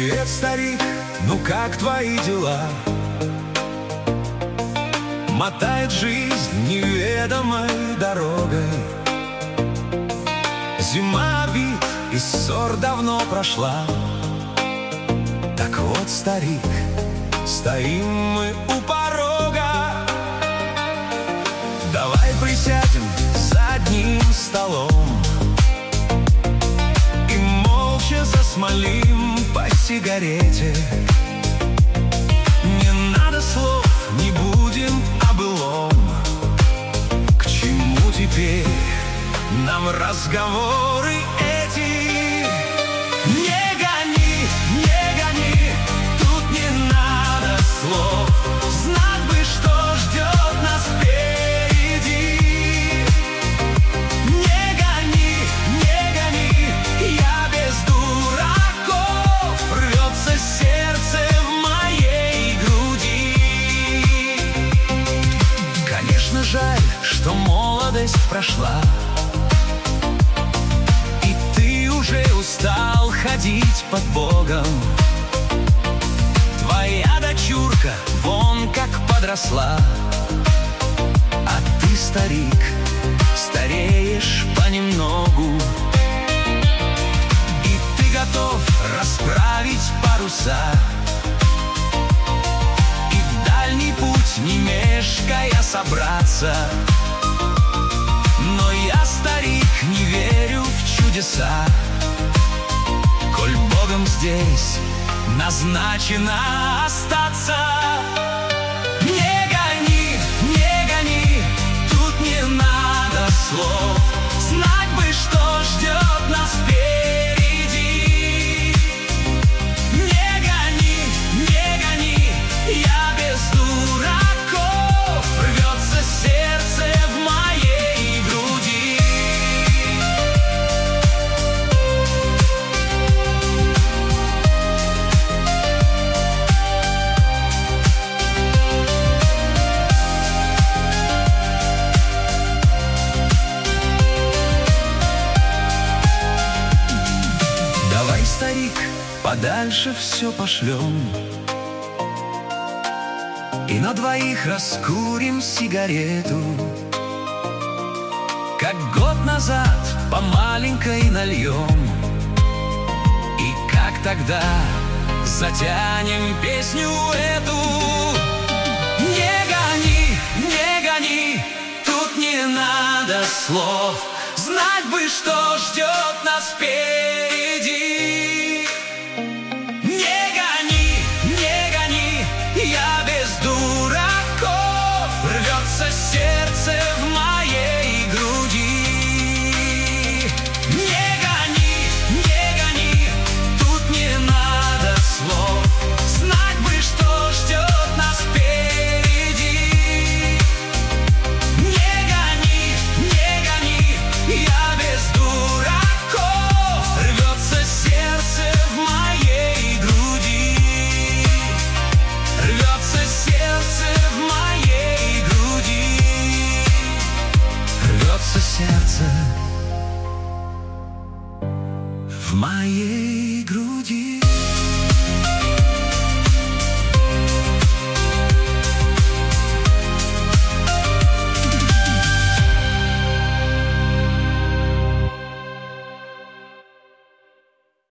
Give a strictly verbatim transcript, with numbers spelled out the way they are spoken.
Привет, старик, ну как твои дела? Мотает жизнь неведомой дорогой. Зима обид и ссор давно прошла. Так вот, старик, стоим мы у порога. Давай присядем за одним столом и молча засмолим по сигарете. Не надо слов, не будем о былом. К чему теперь нам разговоры эти? Не гони, не гони, тут не надо слов. Знать бы, что ждет нас впереди. Не гони, не гони, я без дураков. Рвется сердце в моей груди. Конечно, жаль, что молодость прошла, и ты уже устал ходить под Богом. Твоя дочурка вон как подросла, а ты, старик, стареешь понемногу. И ты готов расправить паруса и в дальний путь, не мешкая, собраться. Но я, старик, не верю в чудеса, коль Богом здесь назначено остаться. Не гони, не гони, тут не надо слов. Знать бы, что ждет нас впереди. Не гони, не гони, я без дураков. Рвется сердце в моей груди. Давай, старик, подальше все пошлем и на двоих раскурим сигарету, как год назад по маленькой нальем. И как тогда затянем песню эту. Не гони, не гони, тут не надо слов. Знать бы, что ждет нас впереди. Не гони, не гони, я без дураков. Рвется сердце в моей груди. Не гони, не гони, тут не надо слов. Знать бы, что ждет нас впереди. Не гони, не гони, я без дураков. Рвется сердце в моей груди. Рвется сердце в моей груди. Рвется сердце в моей груди.